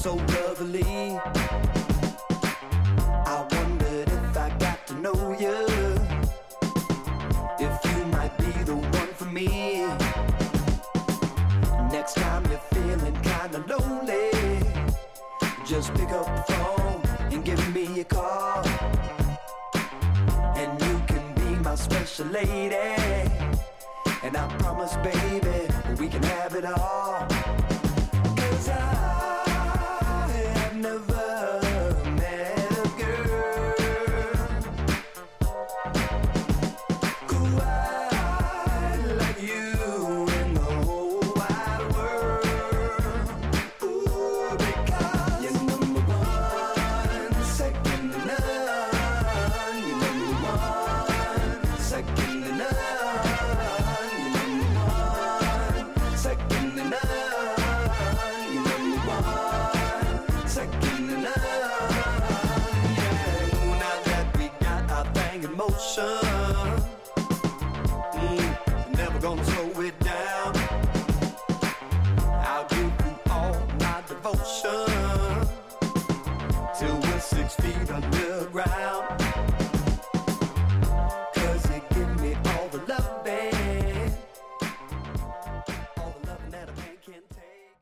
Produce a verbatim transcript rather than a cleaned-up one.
so lovely. I wondered if I got to know you, if you might be the one for me. Next time you're feeling kinda lonely, just pick up the phone and give me a call, and you can be my special lady. And I promise, baby, we can have it all. 'Cause I have never met a girl quite like you in the whole wide world. Ooh, because you're number one, second to none. You're number one, second to none. Mm, never gonna slow it down. I'll give you all my devotion till we're six feet underground.